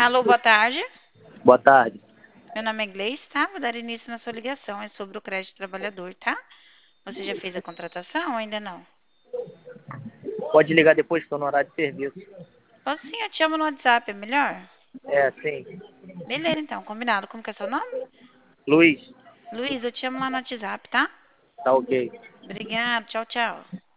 Alô, boa tarde. Boa tarde. Meu nome é Gleice, tá? Vou dar início na sua ligação. É sobre o crédito trabalhador, tá? Você já fez a contratação ou ainda não? Pode ligar depois, estou no horário de serviço. Posso sim, eu te chamo no WhatsApp, é melhor? É, sim. Beleza, então, combinado. Como que é seu nome? Luiz, Luiz, eu te chamo lá no WhatsApp, tá? tá ok. Obrigado, tchau, tchau.